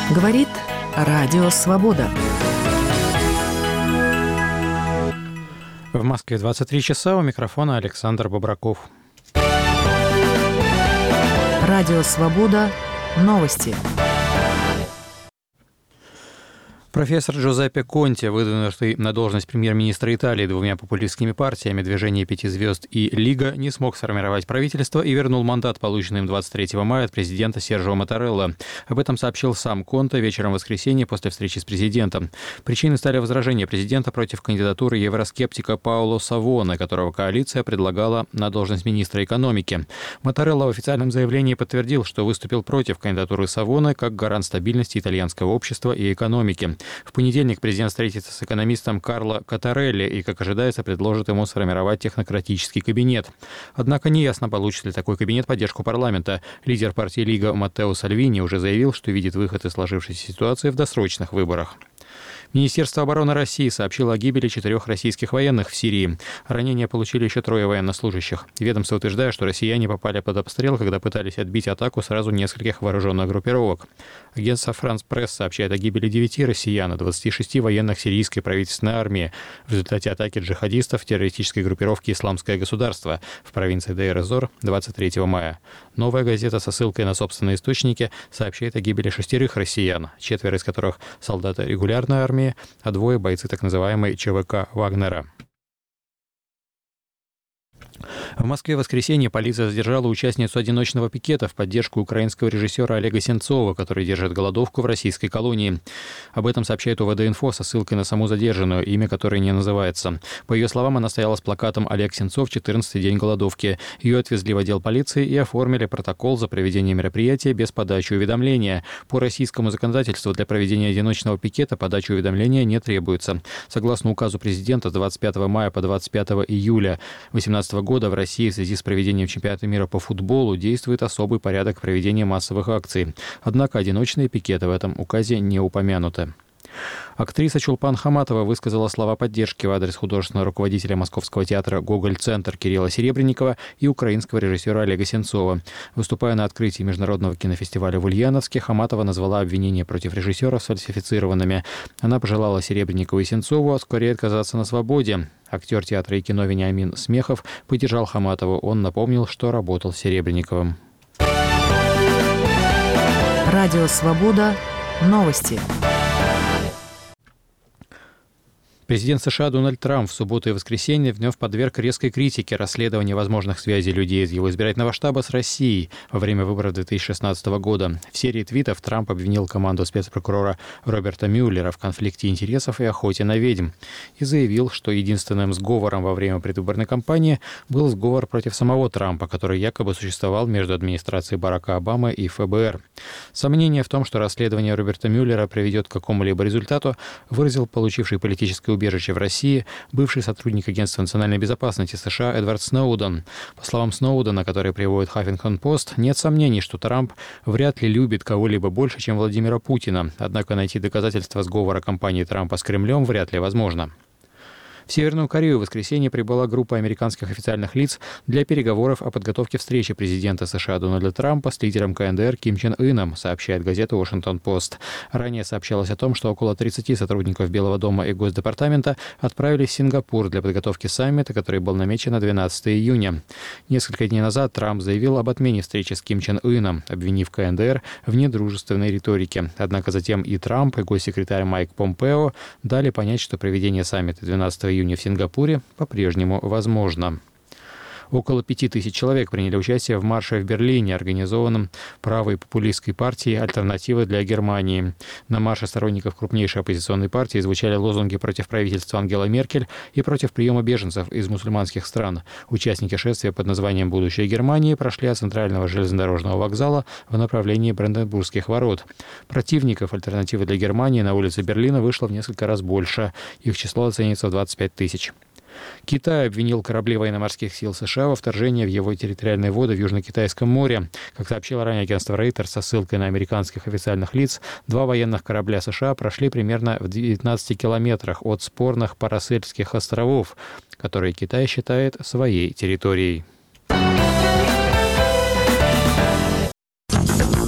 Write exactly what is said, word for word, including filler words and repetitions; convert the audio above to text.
Говорит Радио Свобода. В Москве двадцать три часа, у микрофона Александр Бобраков. Радио Свобода. Новости. Профессор Джузеппе Конте, выдвинутый на должность премьер-министра Италии двумя популистскими партиями «Движение пяти звезд» и «Лига», не смог сформировать правительство и вернул мандат, полученный им двадцать третьего мая от президента Серджио Маттарелла. Об этом сообщил сам Конте вечером в воскресенье после встречи с президентом. Причиной стали возражения президента против кандидатуры евроскептика Паоло Савоне, которого коалиция предлагала на должность министра экономики. Маттарелла в официальном заявлении подтвердил, что выступил против кандидатуры Савоне как гарант стабильности итальянского общества и экономики. В понедельник президент встретится с экономистом Карло Коттарелли и, как ожидается, предложит ему сформировать технократический кабинет. Однако неясно, получит ли такой кабинет поддержку парламента. Лидер партии «Лига» Маттео Сальвини уже заявил, что видит выход из сложившейся ситуации в досрочных выборах. Министерство обороны России сообщило о гибели четырех российских военных в Сирии. Ранения получили еще трое военнослужащих. Ведомство утверждает, что россияне попали под обстрел, когда пытались отбить атаку сразу нескольких вооруженных группировок. Агентство «Франс Пресс» сообщает о гибели девяти россиян и двадцати шести военных сирийской правительственной армии в результате атаки джихадистов террористической группировки «Исламское государство» в провинции Дейр-эз-Зор двадцать третьего мая. Новая газета со ссылкой на собственные источники сообщает о гибели шестерых россиян, четверо из которых солдаты регулярной армии, а двое – бойцы так называемой ЧВК «Вагнера». В Москве в воскресенье полиция задержала участницу одиночного пикета в поддержку украинского режиссера Олега Сенцова, который держит голодовку в российской колонии. Об этом сообщает ОВД-инфо со ссылкой на саму задержанную, имя которой не называется. По ее словам, она стояла с плакатом «Олег Сенцов, четырнадцатый день голодовки». Ее отвезли в отдел полиции и оформили протокол за проведение мероприятия без подачи уведомления. По российскому законодательству для проведения одиночного пикета подача уведомления не требуется. Согласно указу президента, с двадцать пятого мая по двадцать пятого июля две тысячи восемнадцатого года в России в связи с проведением чемпионата мира по футболу действует особый порядок проведения массовых акций. Однако одиночные пикеты в этом указе не упомянуты. Актриса Чулпан Хаматова высказала слова поддержки в адрес художественного руководителя Московского театра «Гоголь-центр» Кирилла Серебренникова и украинского режиссера Олега Сенцова. Выступая на открытии международного кинофестиваля в Ульяновске, Хаматова назвала обвинения против режиссера сфальсифицированными. Она пожелала Серебренникову и Сенцову скорее отказаться на свободе. Актер театра и кино Вениамин Смехов поддержал Хаматову. Он напомнил, что работал с Серебренниковым. Радио Свобода. Новости. Президент США Дональд Трамп в субботу и воскресенье вновь подверг резкой критике расследования возможных связей людей из его избирательного штаба с Россией во время выборов две тысячи шестнадцатого года. В серии твитов Трамп обвинил команду спецпрокурора Роберта Мюллера в конфликте интересов и охоте на ведьм и заявил, что единственным сговором во время предвыборной кампании был сговор против самого Трампа, который якобы существовал между администрацией Барака Обамы и эф бэ эр. Сомнение в том, что расследование Роберта Мюллера приведет к какому-либо результату, выразил получивший политическое убежище в России бывший сотрудник Агентства национальной безопасности США Эдвард Сноуден. По словам Сноудена, который приводит Хаффингтон-Пост, нет сомнений, что Трамп вряд ли любит кого-либо больше, чем Владимира Путина. Однако найти доказательства сговора кампании Трампа с Кремлем вряд ли возможно. В Северную Корею в воскресенье прибыла группа американских официальных лиц для переговоров о подготовке встречи президента США Дональда Трампа с лидером ка эн дэ эр Ким Чен Ыном, сообщает газета «Вашингтон-Пост». Ранее сообщалось о том, что около тридцати сотрудников Белого дома и Госдепартамента отправились в Сингапур для подготовки саммита, который был намечен на двенадцатого июня. Несколько дней назад Трамп заявил об отмене встречи с Ким Чен Ыном, обвинив ка эн дэ эр в недружественной риторике. Однако затем и Трамп, и госсекретарь Майк Помпео дали понять, что проведение саммита двенадцатого июня в Сингапуре по-прежнему возможно. Около пяти тысяч человек приняли участие в марше в Берлине, организованном правой популистской партией «Альтернатива для Германии». На марше сторонников крупнейшей оппозиционной партии звучали лозунги против правительства Ангелы Меркель и против приема беженцев из мусульманских стран. Участники шествия под названием «Будущее Германии» прошли от центрального железнодорожного вокзала в направлении Бранденбургских ворот. Противников «Альтернативы для Германии» на улице Берлина вышло в несколько раз больше. Их число оценится в двадцать пять тысяч. Китай обвинил корабли военно-морских сил США во вторжении в его территориальные воды в Южно-Китайском море. Как сообщило ранее агентство Reuters со ссылкой на американских официальных лиц, два военных корабля США прошли примерно в девятнадцати километрах от спорных Парасельских островов, которые Китай считает своей территорией.